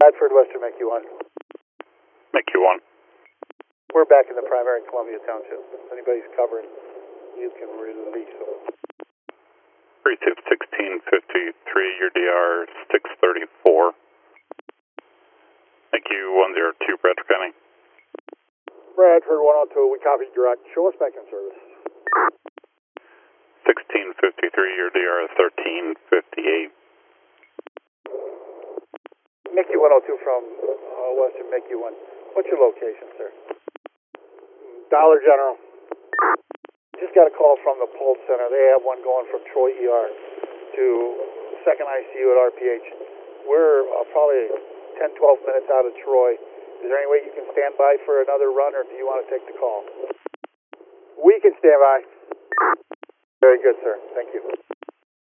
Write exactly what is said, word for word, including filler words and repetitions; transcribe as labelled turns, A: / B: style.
A: Bradford, Western M E C U one.
B: M E C U one.
A: We're back in the primary Columbia Township. If anybody's covering, you can release them.
B: Receive sixteen fifty-three, your D R six thirty-four. M E C U one zero two, Bradford County.
A: Bradford one oh two, we copied direct. Show us back in service.
B: sixteen fifty-three, your D R thirteen fifty-eight.
A: M E C U one oh two from uh, Western M E C U one. What's your location, sir? Dollar General. Just got a call from the Pulse Center. They have one going from Troy E R to second I C U at R P H. We're uh, probably ten, twelve minutes out of Troy. Is there any way you can stand by for another run, or do you want to take the call? We can stand by. Very good, sir. Thank you.